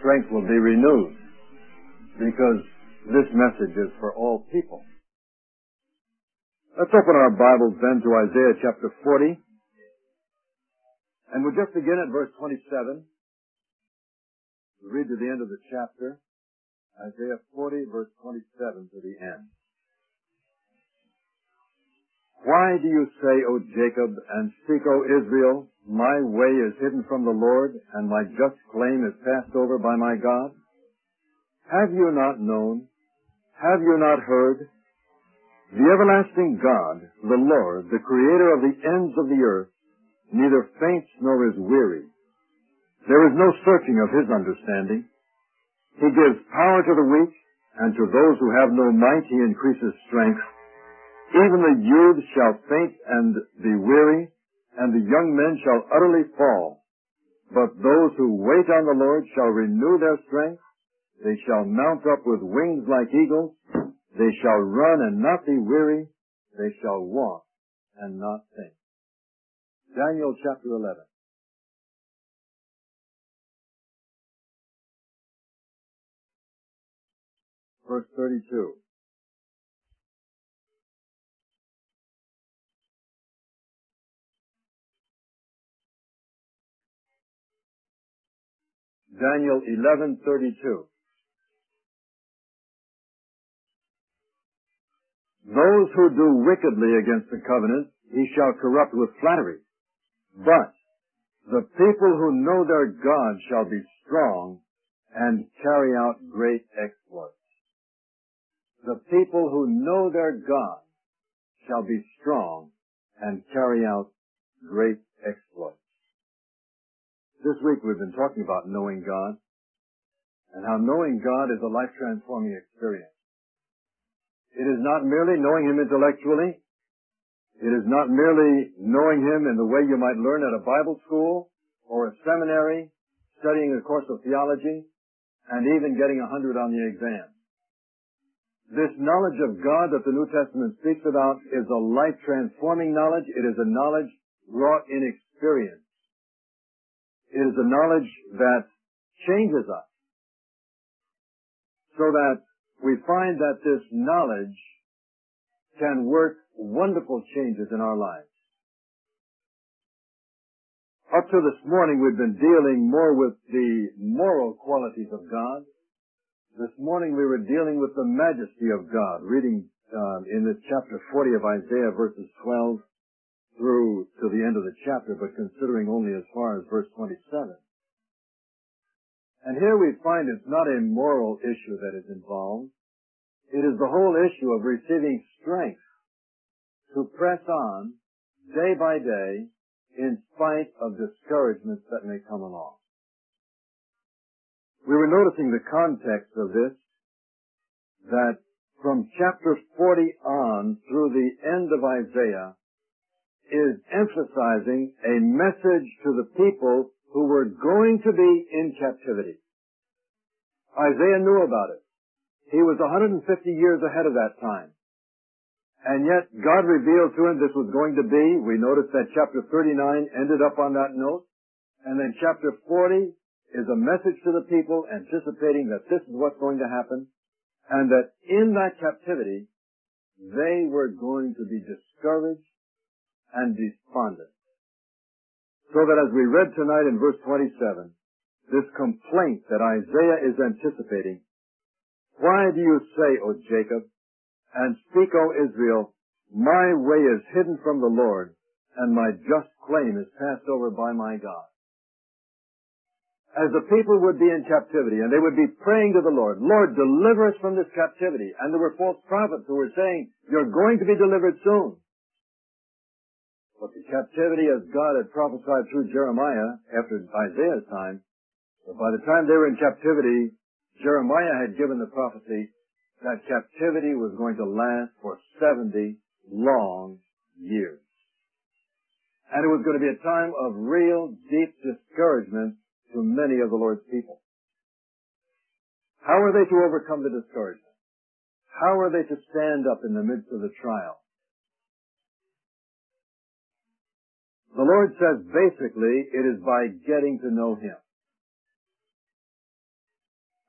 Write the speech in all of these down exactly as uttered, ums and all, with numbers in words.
strength will be renewed, because this message is for all people. Let's open our Bibles then to Isaiah chapter forty, and we'll just begin at verse twenty-seven. We'll read to the end of the chapter, Isaiah forty, verse twenty-seven to the end. Why do you say, O Jacob, and speak, O Israel, my way is hidden from the Lord, and my just claim is passed over by my God? Have you not known? Have you not heard? The everlasting God, the Lord, the Creator of the ends of the earth, neither faints nor is weary. There is no searching of His understanding. He gives power to the weak, and to those who have no might He increases strength. Even the youth shall faint and be weary, and the young men shall utterly fall. But those who wait on the Lord shall renew their strength. They shall mount up with wings like eagles. They shall run and not be weary. They shall walk and not faint. Daniel chapter eleven. Verse thirty-two. Daniel eleven thirty-two. Those who do wickedly against the covenant, He shall corrupt with flattery. But the people who know their God shall be strong and carry out great exploits. The people who know their God shall be strong and carry out great exploits. This week we've been talking about knowing God, and how knowing God is a life-transforming experience. It is not merely knowing Him intellectually. It is not merely knowing Him in the way you might learn at a Bible school or a seminary, studying a course of theology, and even getting a hundred on the exam. This knowledge of God that the New Testament speaks about is a life-transforming knowledge. It is a knowledge wrought in experience. It is a knowledge that changes us, so that we find that this knowledge can work wonderful changes in our lives. Up to this morning, we've been dealing more with the moral qualities of God. This morning, we were dealing with the majesty of God, reading uh, in the chapter forty of Isaiah, verses twelve through to the end of the chapter, but considering only as far as verse twenty-seven. And here we find it's not a moral issue that is involved. It is the whole issue of receiving strength to press on day by day in spite of discouragements that may come along. We were noticing the context of this, that from chapter forty on through the end of Isaiah is emphasizing a message to the people who were going to be in captivity. Isaiah knew about it. He was one hundred fifty years ahead of that time. And yet God revealed to him this was going to be. We noticed that chapter thirty-nine ended up on that note. And then chapter forty is a message to the people anticipating that this is what's going to happen. And that in that captivity, they were going to be discouraged and despondent. So that as we read tonight in verse twenty-seven, this complaint that Isaiah is anticipating, why do you say, O Jacob, and speak, O Israel, my way is hidden from the Lord, and my just claim is passed over by my God. As the people would be in captivity, and they would be praying to the Lord, Lord, deliver us from this captivity. And there were false prophets who were saying, you're going to be delivered soon. But the captivity, as God had prophesied through Jeremiah after Isaiah's time, but by the time they were in captivity, Jeremiah had given the prophecy that captivity was going to last for seventy long years. And it was going to be a time of real deep discouragement to many of the Lord's people. How are they to overcome the discouragement? How are they to stand up in the midst of the trial? The Lord says basically it is by getting to know Him.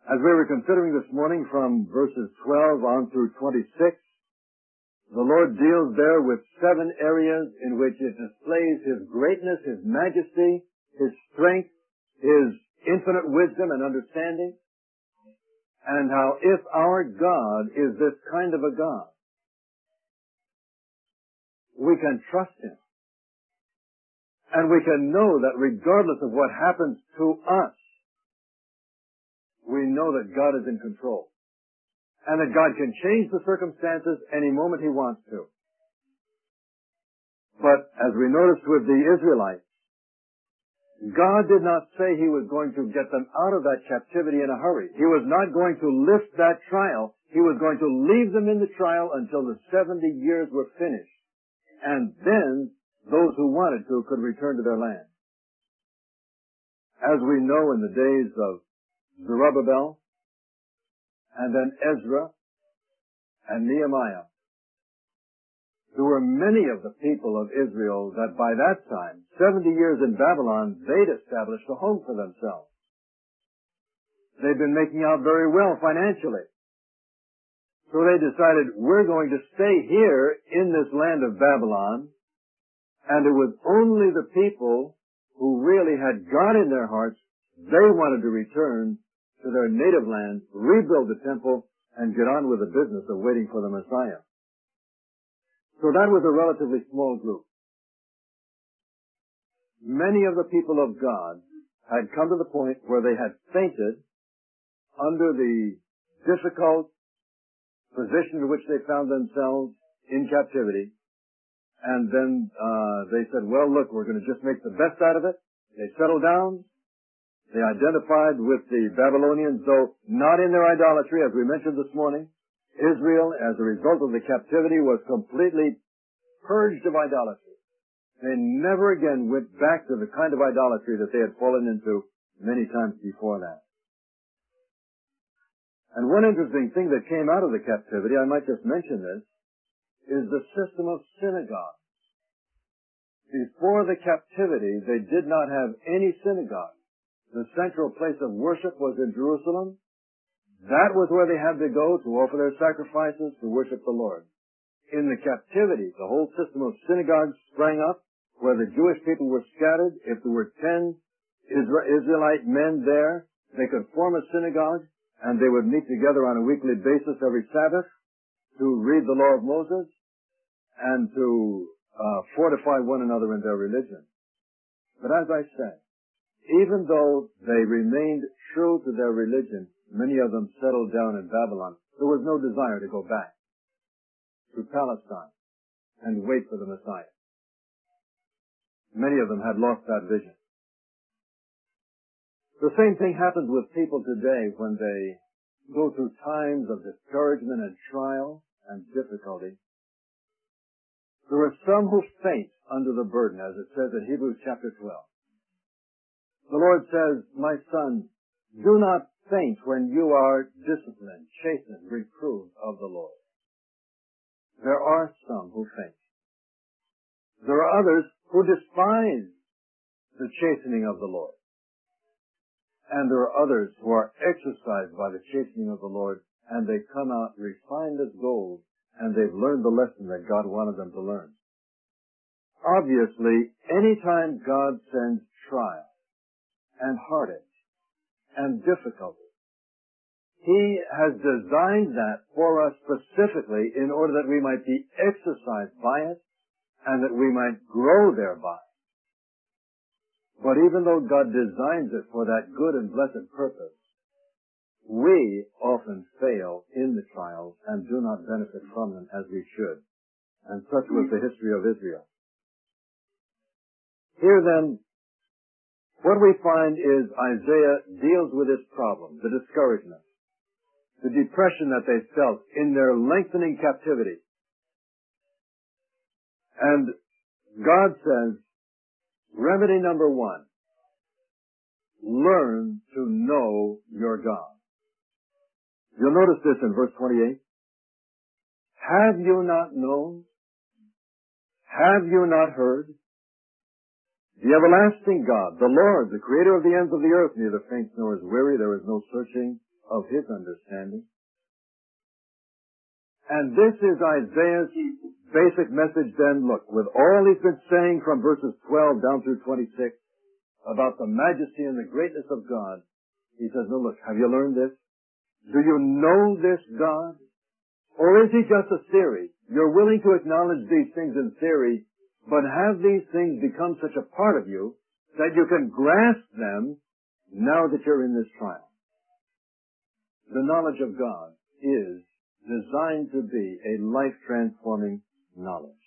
As we were considering this morning from verses twelve on through twenty-six, the Lord deals there with seven areas in which it displays His greatness, His majesty, His strength, His infinite wisdom and understanding, and how if our God is this kind of a God, we can trust Him. And we can know that regardless of what happens to us, we know that God is in control. And that God can change the circumstances any moment He wants to. But as we noticed with the Israelites, God did not say He was going to get them out of that captivity in a hurry. He was not going to lift that trial. He was going to leave them in the trial until the seventy years were finished. And then those who wanted to could return to their land. As we know in the days of Zerubbabel, and then Ezra, and Nehemiah, there were many of the people of Israel that by that time, seventy years in Babylon, they'd established a home for themselves. They'd been making out very well financially. So they decided, we're going to stay here in this land of Babylon, and it was only the people who really had God in their hearts, they wanted to return to their native land, rebuild the temple, and get on with the business of waiting for the Messiah. So that was a relatively small group. Many of the people of God had come to the point where they had fainted under the difficult position in which they found themselves in captivity. And then uh, they said, well, look, we're going to just make the best out of it. They settled down. They identified with the Babylonians, though not in their idolatry, as we mentioned this morning. Israel, as a result of the captivity, was completely purged of idolatry. They never again went back to the kind of idolatry that they had fallen into many times before that. And one interesting thing that came out of the captivity, I might just mention this, is the system of synagogues. Before the captivity, they did not have any synagogue. The central place of worship was in Jerusalem. That was where they had to go to offer their sacrifices, to worship the Lord. In the captivity, the whole system of synagogues sprang up, where the Jewish people were scattered. If there were ten Israelite men there, they could form a synagogue, and they would meet together on a weekly basis every Sabbath to read the law of Moses and to uh, fortify one another in their religion. But as I said, even though they remained true to their religion, many of them settled down in Babylon. There was no desire to go back to Palestine and wait for the Messiah. Many of them had lost that vision. The same thing happens with people today when they go through times of discouragement and trial and difficulty. There are some who faint under the burden, as it says in Hebrews chapter twelve. The Lord says, my son, do not faint when you are disciplined, chastened, reproved of the Lord. There are some who faint. There are others who despise the chastening of the Lord. And there are others who are exercised by the chastening of the Lord, and they come out refined as gold, and they've learned the lesson that God wanted them to learn. Obviously, anytime God sends trial and heartache and difficulty, He has designed that for us specifically in order that we might be exercised by it and that we might grow thereby. But even though God designs it for that good and blessed purpose, we often fail in the trials and do not benefit from them as we should. And such was the history of Israel. Here then, what we find is Isaiah deals with this problem, the discouragement, the depression that they felt in their lengthening captivity. And God says, remedy number one, learn to know your God. You'll notice this in verse twenty-eight. Have you not known? Have you not heard? The everlasting God, the Lord, the creator of the ends of the earth, neither faints nor is weary. There is no searching of his understanding. And this is Isaiah's basic message then. Look, with all he's been saying from verses twelve down through twenty-six about the majesty and the greatness of God, he says, no, look, have you learned this? Do you know this God? Or is he just a theory? You're willing to acknowledge these things in theory, but have these things become such a part of you that you can grasp them now that you're in this trial. The knowledge of God is designed to be a life-transforming knowledge.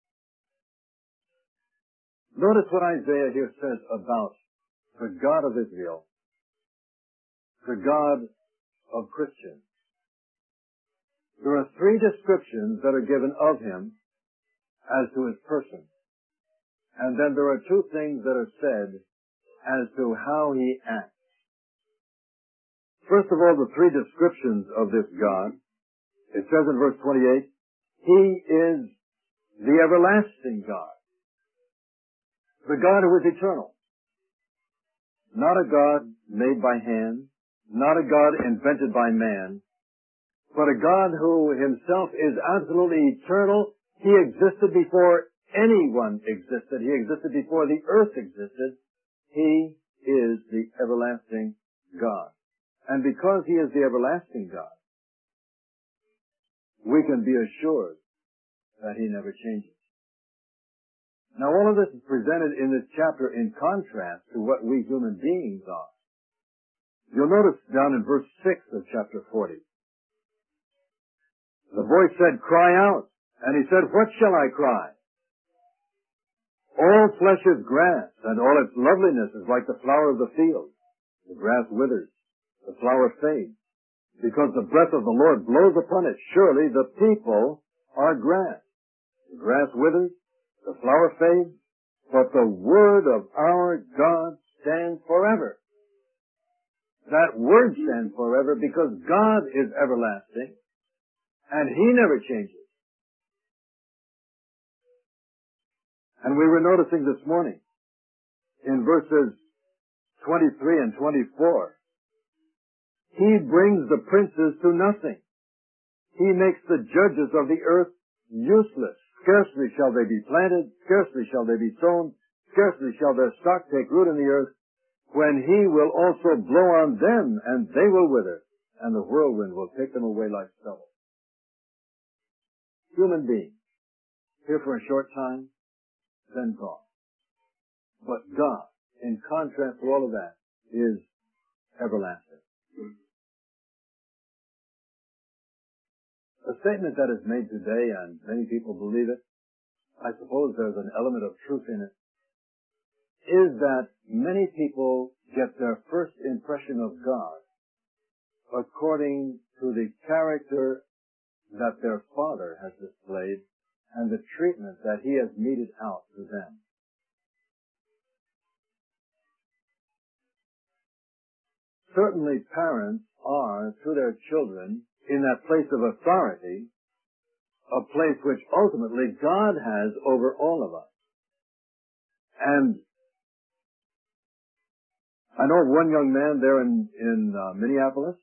Notice what Isaiah here says about the God of Israel, the God of Christians. There are three descriptions that are given of him as to his person. And then there are two things that are said as to how he acts. First of all, the three descriptions of this God. It says in verse twenty-eight, he is the everlasting God. The God who is eternal. Not a God made by hand, not a God invented by man, but a God who himself is absolutely eternal. He existed before anyone existed. He existed before the earth existed. He is the everlasting God. And because he is the everlasting God, we can be assured that he never changes. Now all of this is presented in this chapter in contrast to what we human beings are. You'll notice down in verse six of chapter forty, the voice said, cry out. And he said, what shall I cry? All flesh is grass, and all its loveliness is like the flower of the field. The grass withers, the flower fades, because the breath of the Lord blows upon it. Surely the people are grass. The grass withers, the flower fades, but the word of our God stands forever. That word stands forever because God is everlasting, and he never changes. And we were noticing this morning in verses twenty-three and twenty-four, he brings the princes to nothing. He makes the judges of the earth useless. Scarcely shall they be planted, scarcely shall they be sown, scarcely shall their stock take root in the earth, when he will also blow on them, and they will wither, and the whirlwind will take them away like stubble. Human beings, here for a short time, then gone. But God, in contrast to all of that, is everlasting. A statement that is made today, and many people believe it, I suppose there's an element of truth in it, is that many people get their first impression of God according to the character that their Father has displayed and the treatment that he has meted out to them. Certainly parents are to their children in that place of authority, a place which ultimately God has over all of us. And I know of one young man there in, in uh, Minneapolis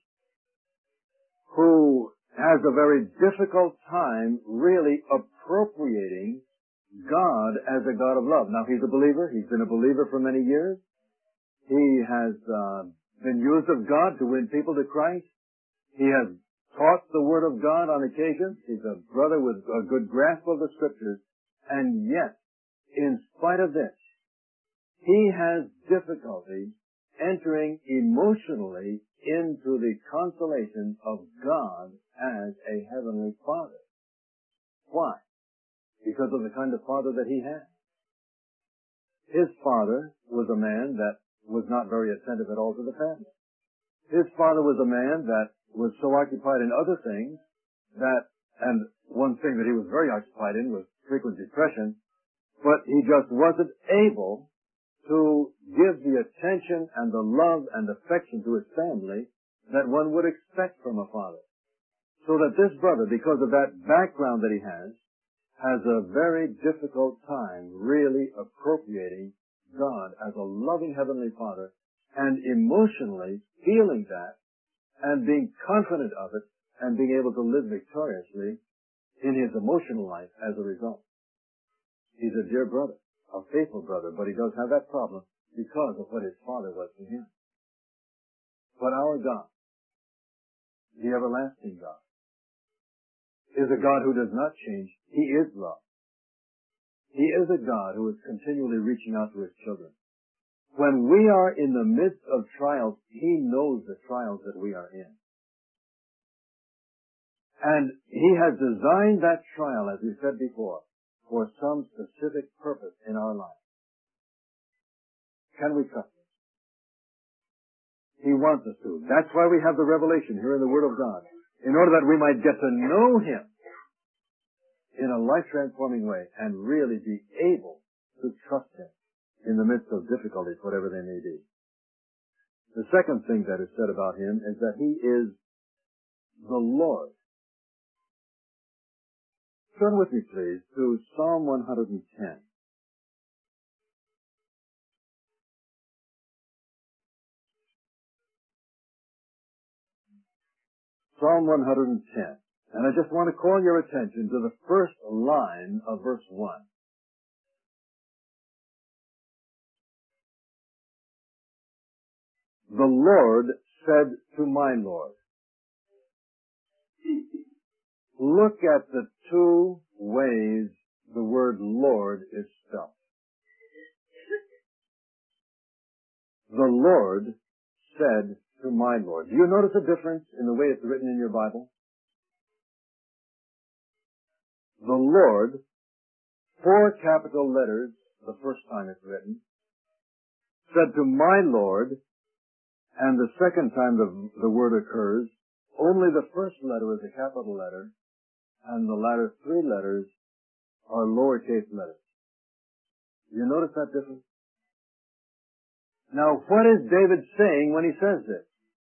who has a very difficult time really appropriating God as a God of love. Now, he's a believer. He's been a believer for many years. He has uh, been used of God to win people to Christ. He has taught the Word of God on occasion. He's a brother with a good grasp of the Scriptures. And yet, in spite of this, he has difficulty entering emotionally into the consolation of God as a heavenly Father. Why? Because of the kind of father that he had. His father was a man that was not very attentive at all to the family. His father was a man that was so occupied in other things that, and one thing that he was very occupied in was frequent depression, but he just wasn't able to give the attention and the love and affection to his family that one would expect from a father. So that this brother, because of that background that he has, has a very difficult time really appropriating God as a loving Heavenly Father and emotionally feeling that and being confident of it and being able to live victoriously in his emotional life as a result. He's a dear brother, a faithful brother, but he does have that problem because of what his father was to him. But our God, the everlasting God, is a God who does not change. He is love. He is a God who is continually reaching out to his children. When we are in the midst of trials, he knows the trials that we are in. And he has designed that trial, as we said before, for some specific purpose in our life. Can we trust him? He wants us to. That's why we have the revelation here in the Word of God, in order that we might get to know him in a life-transforming way and really be able to trust him in the midst of difficulties, whatever they may be. The second thing that is said about him is that he is the Lord. Turn with me, please, to Psalm one hundred ten. Psalm one hundred ten. And I just want to call your attention to the first line of verse one. The Lord said to my Lord. Look at the two ways the word Lord is spelled. The Lord said to my Lord. Do you notice a difference in the way it's written in your Bible? The Lord, four capital letters the first time it's written, said to my Lord, and the second time the, the word occurs, only the first letter is a capital letter, and the latter three letters are lowercase letters. You notice that difference? Now, what is David saying when he says this?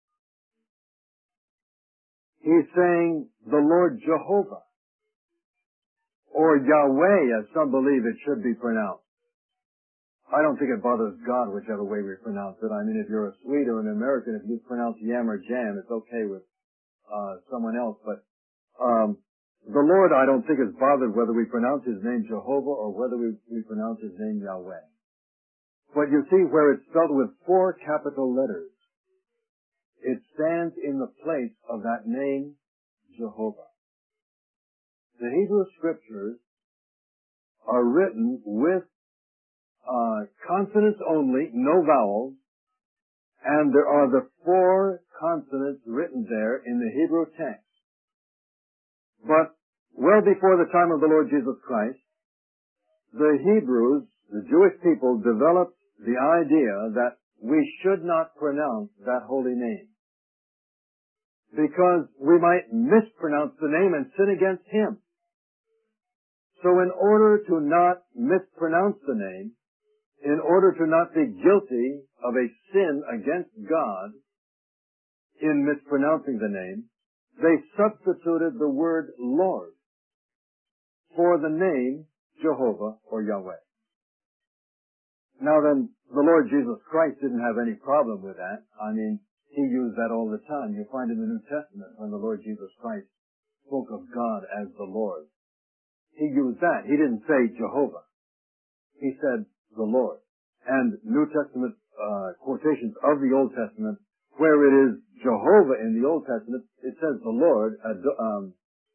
He's saying the Lord Jehovah, or Yahweh, as some believe it should be pronounced. I don't think it bothers God whichever way we pronounce it. I mean, if you're a Swede or an American, if you pronounce yam or jam, it's okay with uh someone else. But um the Lord, I don't think, is bothered whether we pronounce his name Jehovah or whether we, we pronounce his name Yahweh. But you see where it's spelled with four capital letters, it stands in the place of that name Jehovah. The Hebrew Scriptures are written with uh, consonants only, no vowels, and there are the four consonants written there in the Hebrew text. But well before the time of the Lord Jesus Christ, the Hebrews, the Jewish people, developed the idea that we should not pronounce that holy name, because we might mispronounce the name and sin against him. So in order to not mispronounce the name, in order to not be guilty of a sin against God in mispronouncing the name, they substituted the word Lord for the name Jehovah or Yahweh. Now then, the Lord Jesus Christ didn't have any problem with that. I mean, he used that all the time. You find in the New Testament when the Lord Jesus Christ spoke of God as the Lord, he used that. He didn't say Jehovah. He said the Lord. And New Testament uh, quotations of the Old Testament, where it is Jehovah in the Old Testament, it says the Lord, uh, um,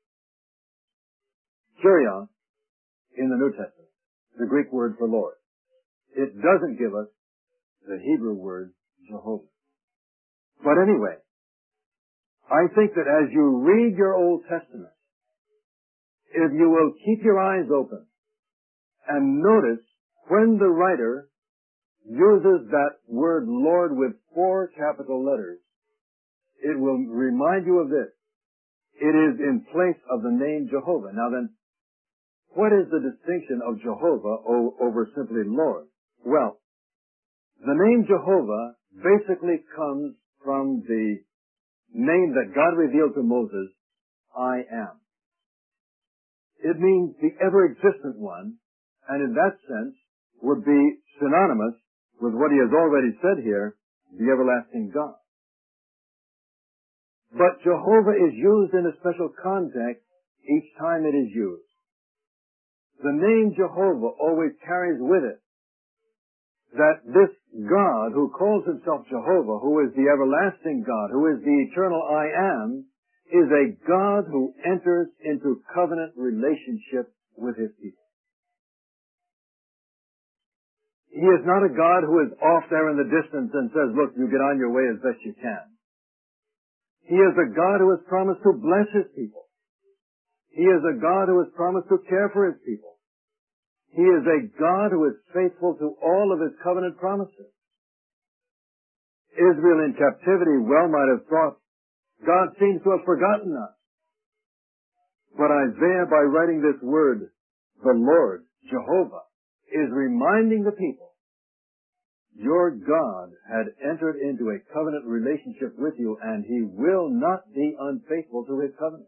Kyrios, in the New Testament, the Greek word for Lord. It doesn't give us the Hebrew word Jehovah. But anyway, I think that as you read your Old Testament, if you will keep your eyes open and notice when the writer uses that word Lord with four capital letters, it will remind you of this. It is in place of the name Jehovah. Now then, what is the distinction of Jehovah o- over simply Lord? Well, the name Jehovah basically comes from the name that God revealed to Moses, I am. It means the ever-existent one, and in that sense would be synonymous with what he has already said here, the everlasting God. But Jehovah is used in a special context each time it is used. The name Jehovah always carries with it that this God who calls himself Jehovah, who is the everlasting God, who is the eternal I am, is a God who enters into covenant relationship with his people. He is not a God who is off there in the distance and says, look, you get on your way as best you can. He is a God who has promised to bless his people. He is a God who has promised to care for his people. He is a God who is faithful to all of his covenant promises. Israel in captivity well might have thought, God seems to have forgotten us. But Isaiah, by writing this word, the Lord, Jehovah, is reminding the people, your God had entered into a covenant relationship with you, and he will not be unfaithful to his covenant.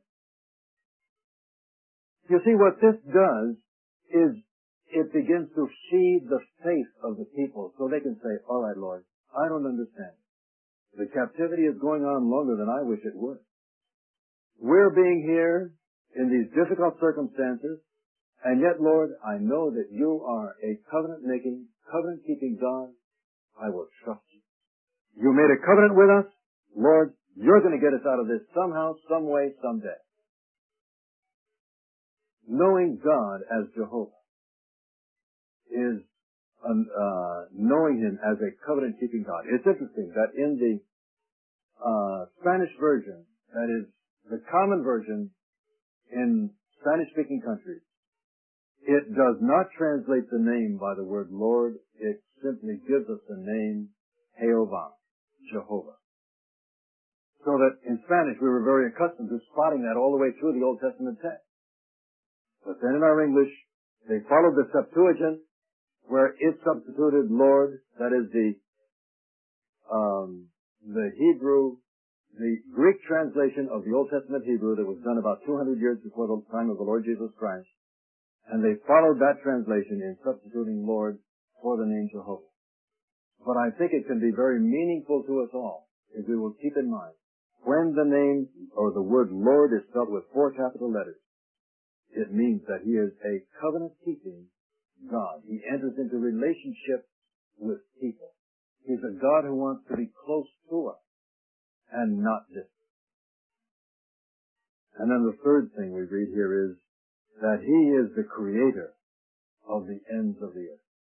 You see, what this does is it begins to feed the faith of the people so they can say, all right, Lord, I don't understand. The captivity is going on longer than I wish it would. We're being here in these difficult circumstances, and yet, Lord, I know that you are a covenant-making, covenant-keeping God. I will trust you. You made a covenant with us. Lord, you're going to get us out of this somehow, some way, someday. Knowing God as Jehovah is uh, knowing him as a covenant-keeping God. It's interesting that in the uh, Spanish version, that is the common version in Spanish-speaking countries, it does not translate the name by the word Lord. It simply gives us the name Jehovah, Jehovah. So that in Spanish we were very accustomed to spotting that all the way through the Old Testament text. But then in our English, they followed the Septuagint, where it substituted Lord, that is the um, the Hebrew, the Greek translation of the Old Testament Hebrew that was done about two hundred years before the time of the Lord Jesus Christ. And they followed that translation in substituting Lord for the name Jehovah. But I think it can be very meaningful to us all if we will keep in mind when the name or the word Lord is spelled with four capital letters, it means that he is a covenant-keeping God. He enters into relationship with people. He's a God who wants to be close to us and not distant. And then the third thing we read here is that he is the creator of the ends of the earth.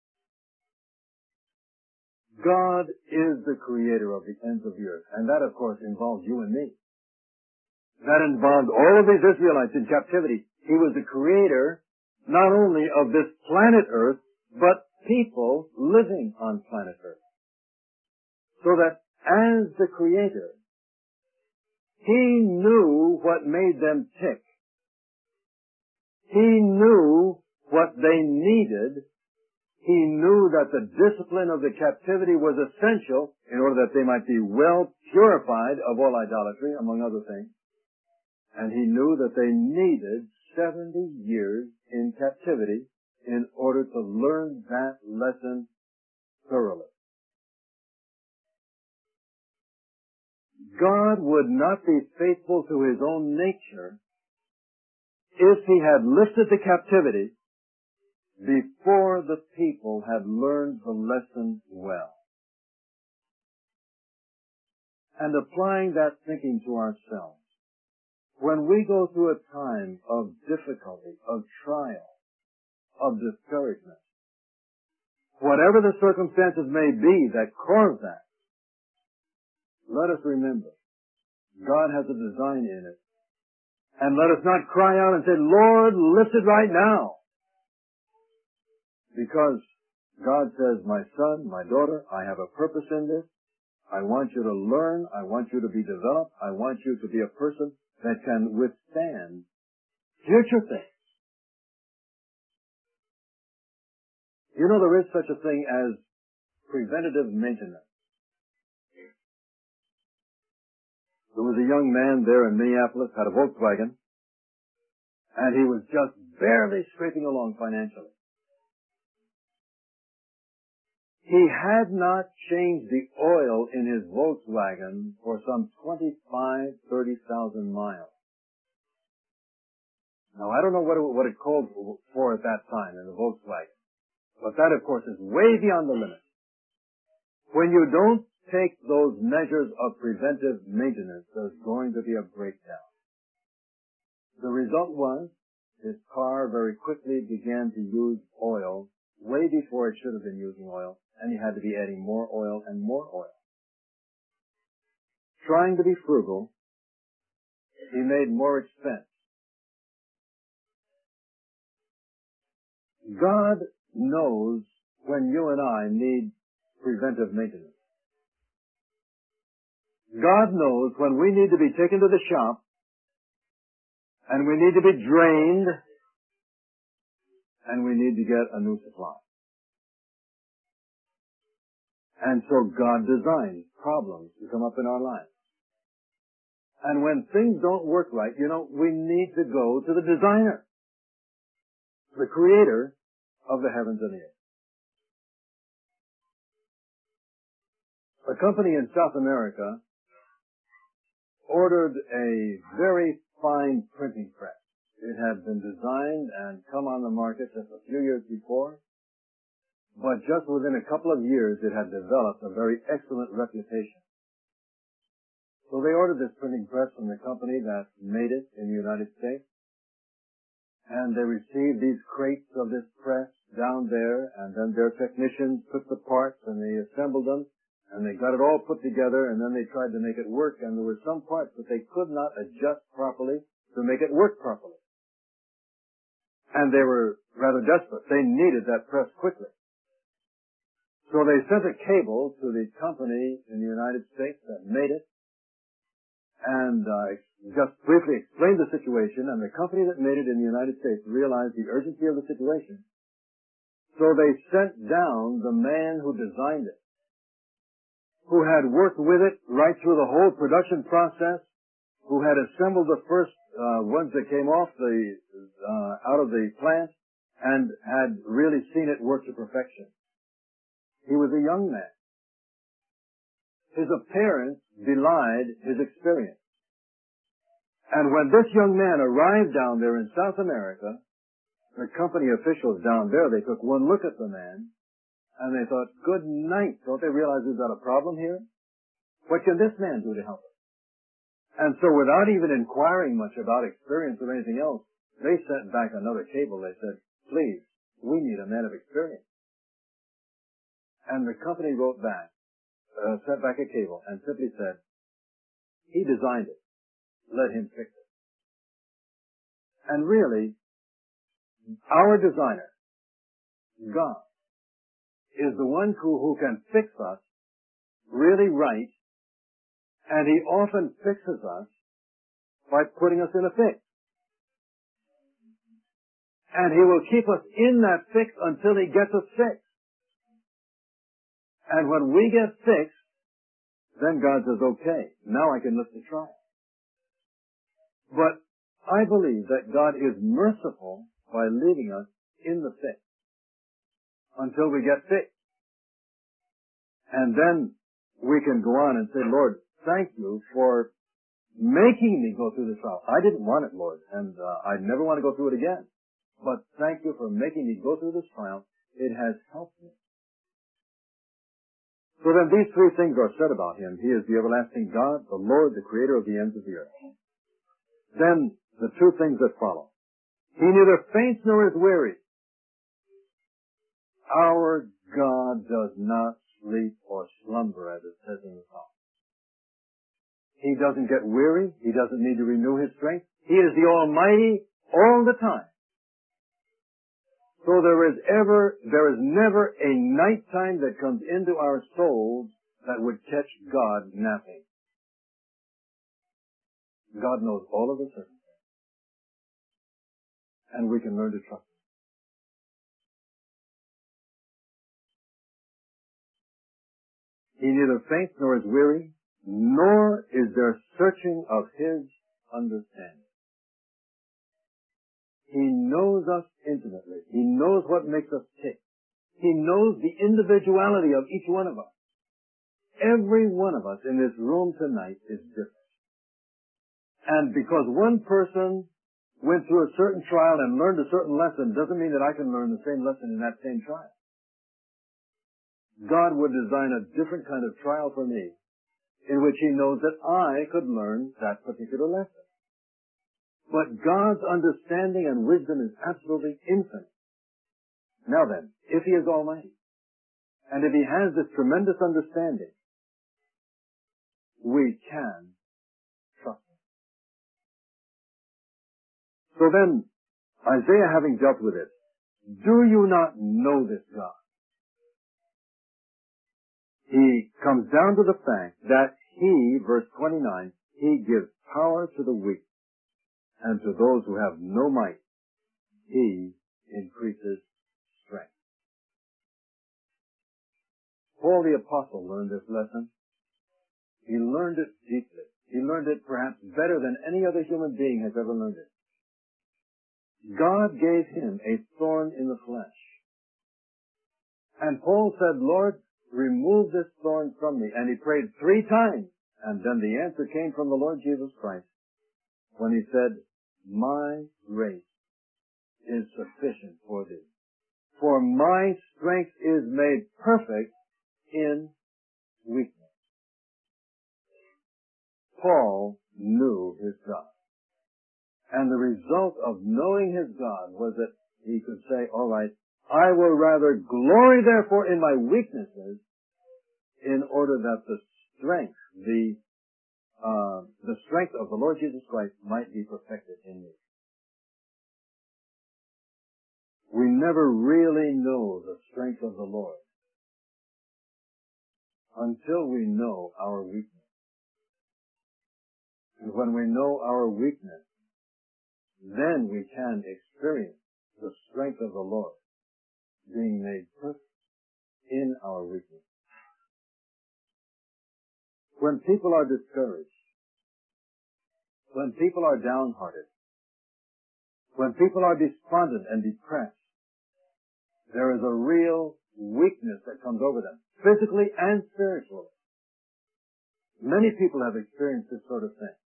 God is the creator of the ends of the earth. And that, of course, involves you and me. That involved all of these Israelites in captivity. He was the creator not only of this planet Earth, but people living on planet Earth. So that as the creator, he knew what made them tick. He knew what they needed. He knew that the discipline of the captivity was essential in order that they might be well purified of all idolatry, among other things. And he knew that they needed seventy years in captivity in order to learn that lesson thoroughly. God would not be faithful to his own nature if he had lifted the captivity before the people had learned the lesson well. And applying that thinking to ourselves, when we go through a time of difficulty, of trial, of discouragement, whatever the circumstances may be that cause that, let us remember, God has a design in it. And let us not cry out and say, Lord, lift it right now. Because God says, my son, my daughter, I have a purpose in this. I want you to learn. I want you to be developed. I want you to be a person that can withstand future things. You know, there is such a thing as preventative maintenance. There was a young man there in Minneapolis, had a Volkswagen, and he was just barely scraping along financially. He had not changed the oil in his Volkswagen for some twenty-five, thirty thousand miles. Now, I don't know what it, what it called for at that time in the Volkswagen, but that, of course, is way beyond the limit. When you don't take those measures of preventive maintenance, there's going to be a breakdown. The result was his car very quickly began to use oil way before it should have been using oil, and he had to be adding more oil and more oil. Trying to be frugal, he made more expense. God knows when you and I need preventive maintenance. God knows when we need to be taken to the shop and we need to be drained and we need to get a new supply. And so God designs problems to come up in our lives. And when things don't work right, you know, we need to go to the designer, the creator of the heavens and the earth. A company in South America ordered a very fine printing press. It had been designed and come on the market just a few years before, but just within a couple of years it had developed a very excellent reputation. So they ordered this printing press from the company that made it in the United States, and they received these crates of this press down there, and then their technicians took the parts and they assembled them, and they got it all put together, and then they tried to make it work, and there were some parts that they could not adjust properly to make it work properly. And they were rather desperate. They needed that press quickly. So they sent a cable to the company in the United States that made it, and uh, just briefly explained the situation, and the company that made it in the United States realized the urgency of the situation. So they sent down the man who designed it, who had worked with it right through the whole production process, who had assembled the first uh, ones that came off the uh, out of the plant, and had really seen it work to perfection. He was a young man. His appearance belied his experience. And when this young man arrived down there in South America, the company officials down there, they took one look at the man, and they thought, good night, don't they realize we've got a problem here? What can this man do to help us? And so without even inquiring much about experience or anything else, they sent back another cable. They said, please, we need a man of experience. And the company wrote back, uh, sent back a cable and simply said, he designed it. Let him fix it. And really, our designer, God, is the one who, who can fix us really right, and he often fixes us by putting us in a fix. And he will keep us in that fix until he gets us fixed. And when we get fixed, then God says, okay, now I can lift the trial. But I believe that God is merciful by leaving us in the fix until we get fixed. And then we can go on and say, Lord, thank you for making me go through this trial. I didn't want it, Lord, and uh, I never want to go through it again. But thank you for making me go through this trial. It has helped me. So then these three things are said about him. He is the everlasting God, the Lord, the creator of the ends of the earth. Then the two things that follow. He neither faints nor is weary. Our God does not sleep or slumber, as it says in the Psalm. He doesn't get weary. He doesn't need to renew his strength. He is the Almighty all the time. So there is ever, there is never a nighttime that comes into our souls that would catch God napping. God knows all of the circumstances. And we can learn to trust him. He neither faints nor is weary, nor is there searching of his understanding. He knows us intimately. He knows what makes us tick. He knows the individuality of each one of us. Every one of us in this room tonight is different. And because one person went through a certain trial and learned a certain lesson doesn't mean that I can learn the same lesson in that same trial. God would design a different kind of trial for me in which He knows that I could learn that particular lesson. But God's understanding and wisdom is absolutely infinite. Now then, if He is Almighty, and if He has this tremendous understanding, we can trust Him. So then, Isaiah having dealt with it, do you not know this God? He comes down to the fact that He, verse twenty-nine, He gives power to the weak, and to those who have no might, He increases strength. Paul the Apostle learned this lesson. He learned it deeply. He learned it perhaps better than any other human being has ever learned it. God gave him a thorn in the flesh. And Paul said, Lord, remove this thorn from me. And he prayed three times. And then the answer came from the Lord Jesus Christ when He said, my grace is sufficient for thee. For my strength is made perfect in weakness. Paul knew his God. And the result of knowing his God was that he could say, all right, I will rather glory therefore in my weaknesses in order that the strength, the uh, the strength of the Lord Jesus Christ might be perfected in me. We never really know the strength of the Lord until we know our weakness. And when we know our weakness, then we can experience the strength of the Lord being made perfect in our weakness. When people are discouraged, when people are downhearted, when people are despondent and depressed, there is a real weakness that comes over them, physically and spiritually. Many people have experienced this sort of thing.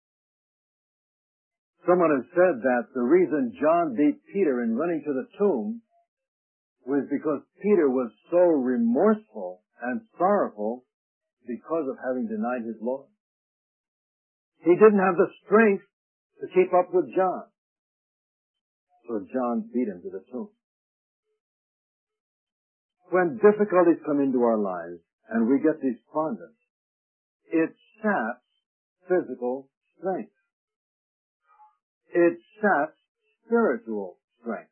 Someone has said that the reason John beat Peter in running to the tomb was because Peter was so remorseful and sorrowful because of having denied his Lord. He didn't have the strength to keep up with John. So John beat him to the tomb. When difficulties come into our lives and we get despondent, it saps physical strength. It saps spiritual strength.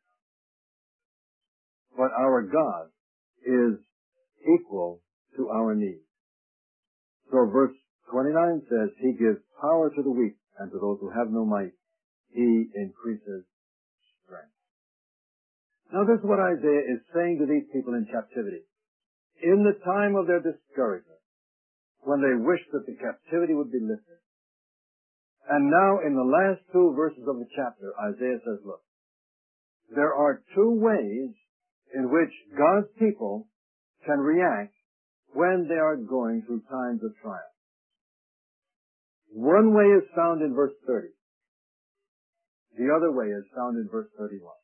But our God is equal to our needs. So verse twenty-nine says, He gives power to the weak, and to those who have no might, He increases strength. Now this is what Isaiah is saying to these people in captivity. In the time of their discouragement, when they wished that the captivity would be lifted. And now in the last two verses of the chapter, Isaiah says, look, there are two ways in which God's people can react when they are going through times of trial. One way is found in verse thirty. The other way is found in verse thirty-one.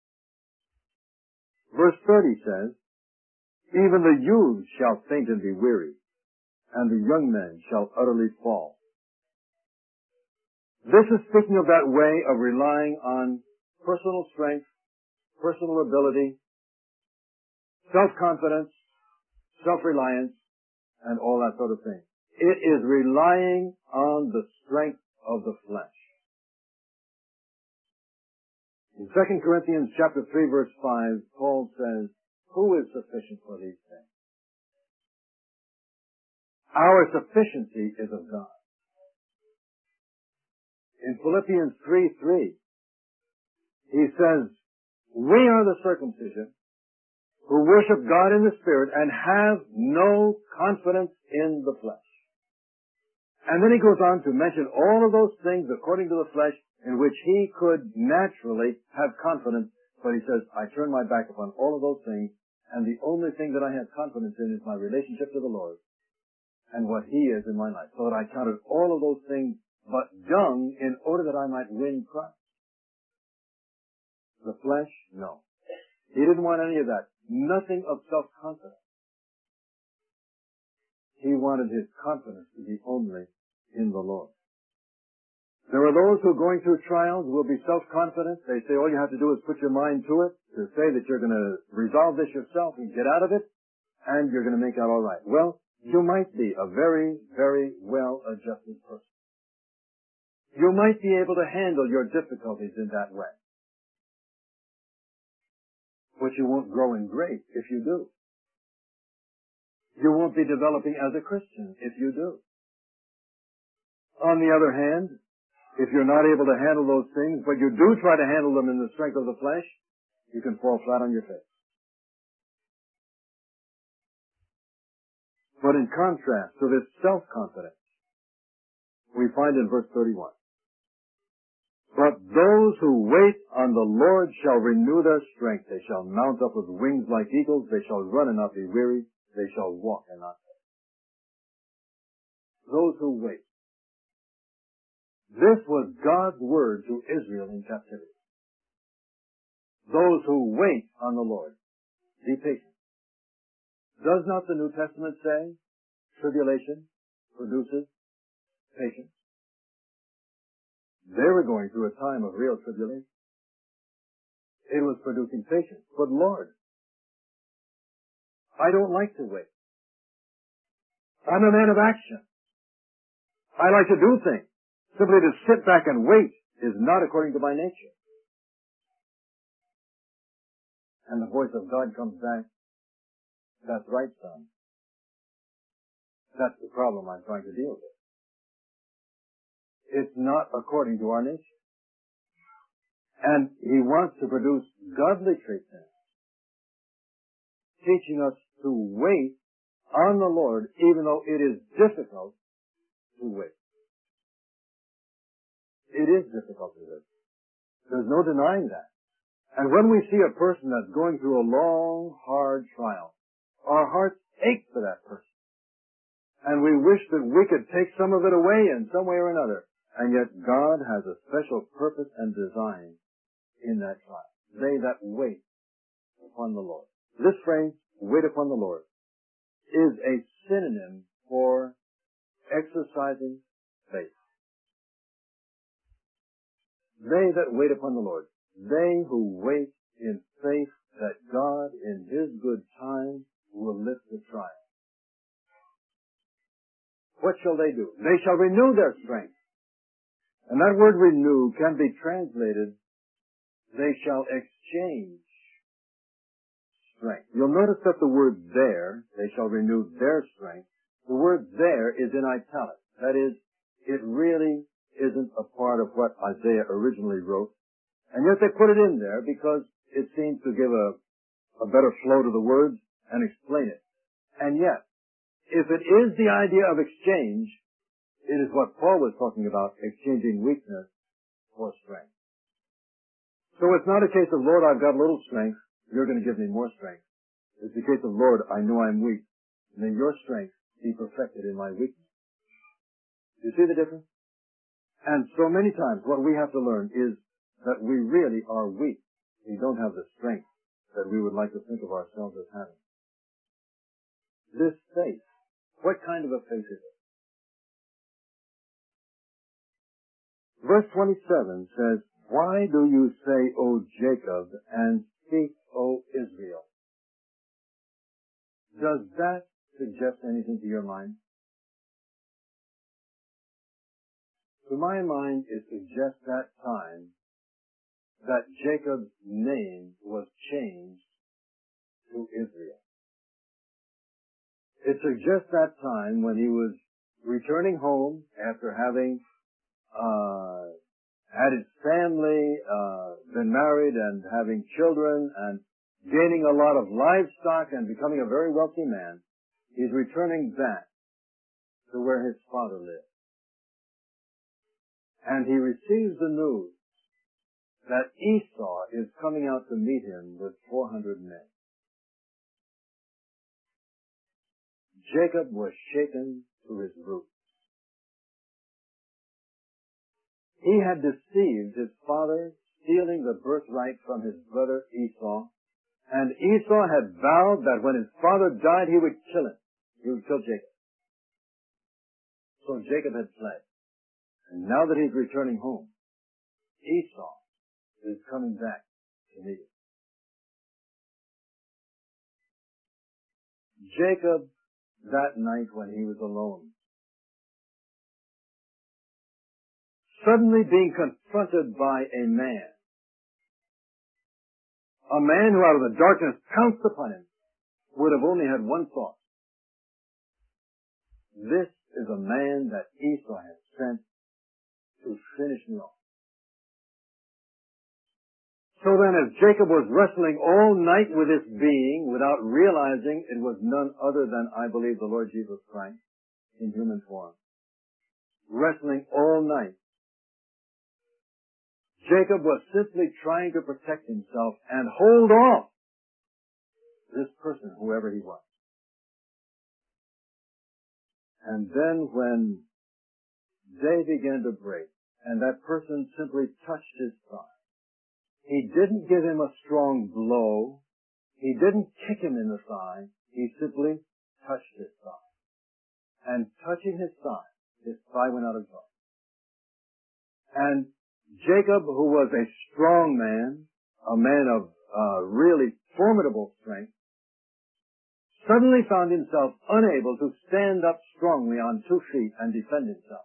Verse thirty says, even the youths shall faint and be weary, and the young men shall utterly fall. This is speaking of that way of relying on personal strength, personal ability, self-confidence, self-reliance, and all that sort of thing. It is relying on the strength of the flesh. In Second Corinthians chapter three verse five, Paul says, who is sufficient for these things? Our sufficiency is of God. In Philippians three three, he says, we are the circumcision who worship God in the Spirit and have no confidence in the flesh. And then he goes on to mention all of those things according to the flesh in which he could naturally have confidence, but he says, I turn my back upon all of those things And the only thing that I have confidence in is my relationship to the Lord and what He is in my life. So that I counted all of those things but dung in order that I might win Christ. The flesh? No. He didn't want any of that. Nothing of self-confidence. He wanted his confidence to be only in the Lord. There are those who, going through trials, will be self-confident. They say all you have to do is put your mind to it, to say that you're going to resolve this yourself and get out of it, and you're going to make out all right. Well, you might be a very, very well-adjusted person. You might be able to handle your difficulties in that way. But you won't grow in grace if you do. You won't be developing as a Christian if you do. On the other hand, if you're not able to handle those things, but you do try to handle them in the strength of the flesh, you can fall flat on your face. But in contrast to this self-confidence, we find in verse thirty-one, but those who wait on the Lord shall renew their strength. They shall mount up with wings like eagles. They shall run and not be weary. They shall walk and not faint. Those who wait. This was God's word to Israel in captivity. Those who wait on the Lord. Be patient. Does not the New Testament say tribulation produces patience? They were going through a time of real tribulation. It was producing patience. But Lord, I don't like to wait. I'm a man of action. I like to do things. Simply to sit back and wait is not according to my nature. And the voice of God comes back. That's right, son. That's the problem I'm trying to deal with. It's not according to our nature. And He wants to produce godly traits in us, teaching us to wait on the Lord even though it is difficult to wait. It is difficult to wait. There's no denying that. And when we see a person that's going through a long, hard trial, our hearts ache for that person. And we wish that we could take some of it away in some way or another. And yet God has a special purpose and design in that trial. They that wait upon the Lord. This phrase, wait upon the Lord, is a synonym for exercising faith. They that wait upon the Lord. They who wait in faith that God in His good time will lift the trial. What shall they do? They shall renew their strength. And that word renew can be translated, they shall exchange strength. You'll notice that the word there, they shall renew their strength, the word there is in italics. That is, it really isn't a part of what Isaiah originally wrote. And yet they put it in there because it seems to give a, a better flow to the words and explain it. And yet, if it is the idea of exchange, it is what Paul was talking about, exchanging weakness for strength. So it's not a case of, Lord, I've got a little strength, you're going to give me more strength. It's a case of, Lord, I know I'm weak. May your strength be perfected in my weakness. Do you see the difference? And so many times what we have to learn is that we really are weak. We don't have the strength that we would like to think of ourselves as having. This faith, what kind of a faith is it? Verse twenty-seven says, why do you say, O Jacob, and speak, O Israel? Does that suggest anything to your mind? To my mind, it suggests that time that Jacob's name was changed to Israel. It suggests that time when he was returning home after having uh had his family, uh been married and having children and gaining a lot of livestock and becoming a very wealthy man. He's returning back to where his father lived. And he receives the news that Esau is coming out to meet him with four hundred men. Jacob was shaken to his roots. He had deceived his father, stealing the birthright from his brother Esau, and Esau had vowed that when his father died, he would kill him. He would kill Jacob. So Jacob had fled. And now that he's returning home, Esau is coming back to meet him. Jacob, that night when he was alone, suddenly being confronted by a man, a man who out of the darkness pounced upon him, would have only had one thought. This is a man that Esau has sent to finish me off. So then, as Jacob was wrestling all night with this being without realizing it was none other than, I believe, the Lord Jesus Christ in human form, wrestling all night, Jacob was simply trying to protect himself and hold off this person, whoever he was. And then when day began to break and that person simply touched his thigh, he didn't give him a strong blow. He didn't kick him in the thigh. He simply touched his thigh. And touching his thigh, his thigh went out of joint. And Jacob, who was a strong man, a man of uh, really formidable strength, suddenly found himself unable to stand up strongly on two feet and defend himself.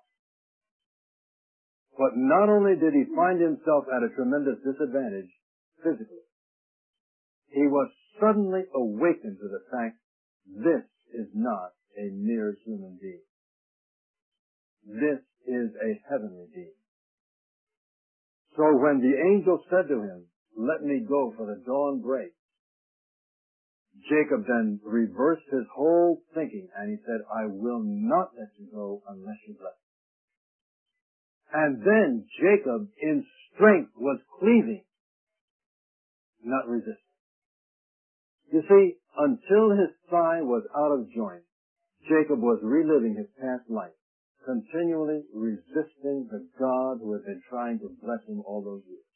But not only did he find himself at a tremendous disadvantage physically, he was suddenly awakened to the fact this is not a mere human being. This is a heavenly being. So when the angel said to him, "Let me go, for the dawn breaks," Jacob then reversed his whole thinking and he said, "I will not let you go unless you bless me." And then Jacob in strength was cleaving, not resisting. You see, until his thigh was out of joint, Jacob was reliving his past life, continually resisting the God who had been trying to bless him all those years.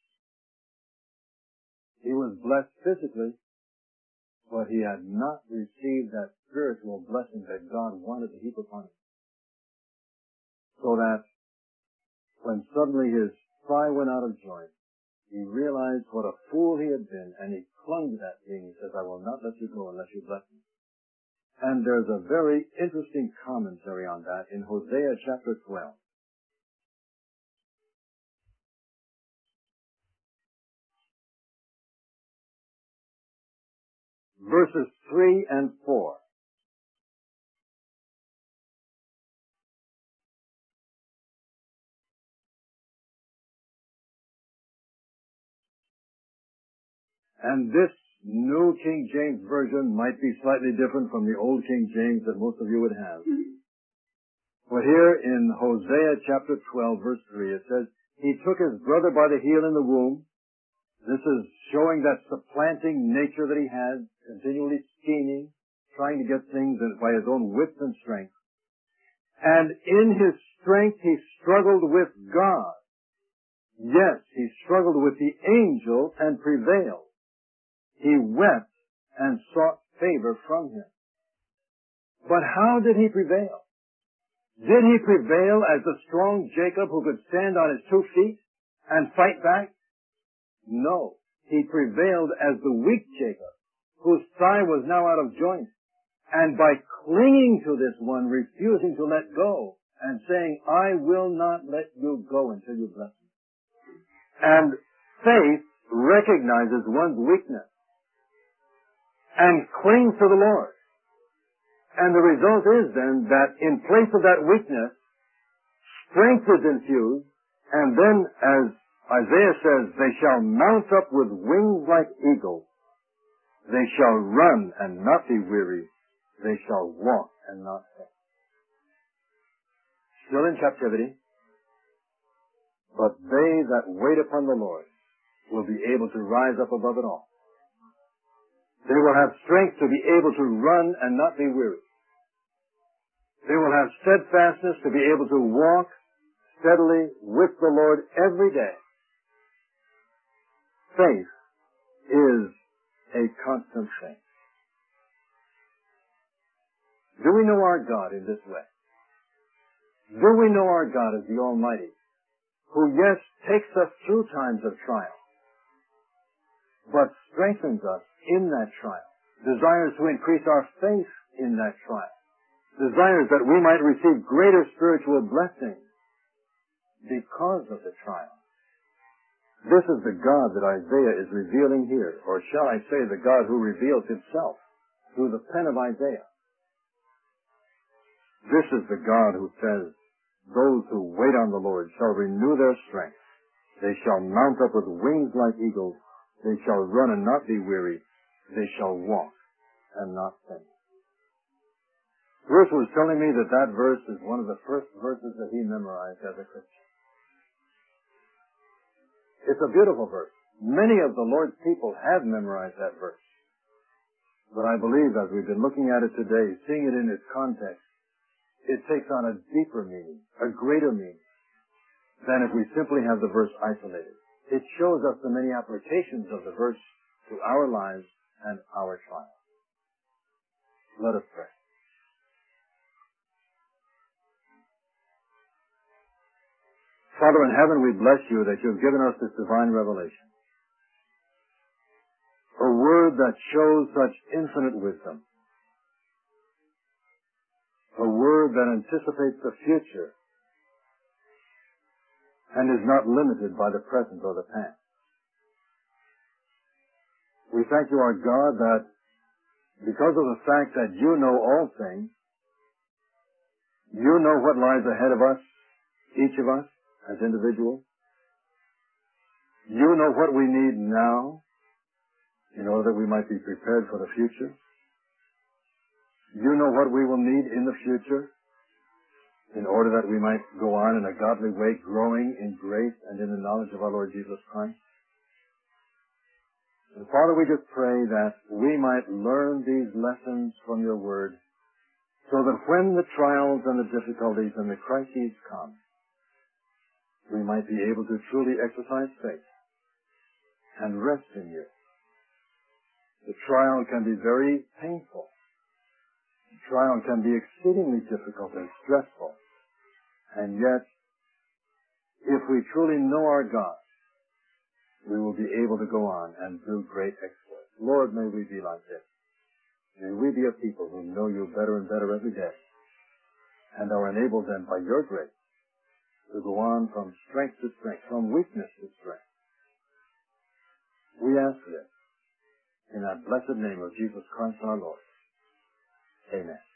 He was blessed physically, but he had not received that spiritual blessing that God wanted to heap upon him. So that when suddenly his thigh went out of joint, he realized what a fool he had been, and he clung to that thing. He says, "I will not let you go unless you bless me." And there's a very interesting commentary on that in Hosea chapter twelve. Verses three and four. And this New King James Version might be slightly different from the Old King James that most of you would have. But here in Hosea chapter twelve, verse three, it says, "He took his brother by the heel in the womb." This is showing that supplanting nature that he had, continually scheming, trying to get things by his own wits and strength. And in his strength, he struggled with God. Yes, he struggled with the angel and prevailed. He wept and sought favor from him. But how did he prevail? Did he prevail as the strong Jacob who could stand on his two feet and fight back? No. He prevailed as the weak Jacob, whose thigh was now out of joint, and by clinging to this one, refusing to let go, and saying, "I will not let you go until you bless me." And faith recognizes one's weakness and clings to the Lord. And the result is then that in place of that weakness, strength is infused, and then as Isaiah says, "They shall mount up with wings like eagles. They shall run and not be weary. They shall walk and not faint." Still in captivity, but they that wait upon the Lord will be able to rise up above it all. They will have strength to be able to run and not be weary. They will have steadfastness to be able to walk steadily with the Lord every day. Faith is a constant thing. Do we know our God in this way? Do we know our God as the Almighty, who, yes, takes us through times of trial, but strengthens us in that trial, desires to increase our faith in that trial, desires that we might receive greater spiritual blessings because of the trial? This is the God that Isaiah is revealing here, or shall I say the God who reveals himself through the pen of Isaiah. This is the God who says, those who wait on the Lord shall renew their strength. They shall mount up with wings like eagles. They shall run and not be weary. They shall walk and not faint. Bruce was telling me that that verse is one of the first verses that he memorized as a Christian. It's a beautiful verse. Many of the Lord's people have memorized that verse. But I believe as we've been looking at it today, seeing it in its context, it takes on a deeper meaning, a greater meaning, than if we simply have the verse isolated. It shows us the many applications of the verse to our lives and our trials. Let us pray. Father in heaven, we bless you that you have given us this divine revelation. A word that shows such infinite wisdom. A word that anticipates the future and is not limited by the present or the past. We thank you, our God, that because of the fact that you know all things, you know what lies ahead of us, each of us, as individuals. You know what we need now in order that we might be prepared for the future. You know what we will need in the future in order that we might go on in a godly way, growing in grace and in the knowledge of our Lord Jesus Christ. And Father, we just pray that we might learn these lessons from your word so that when the trials and the difficulties and the crises come, we might be able to truly exercise faith and rest in you. The trial can be very painful. The trial can be exceedingly difficult and stressful. And yet, if we truly know our God, we will be able to go on and do great exploits. Lord, may we be like this. May we be a people who know you better and better every day and are enabled then by your grace to go on from strength to strength, from weakness to strength. We ask this in that blessed name of Jesus Christ our Lord. Amen.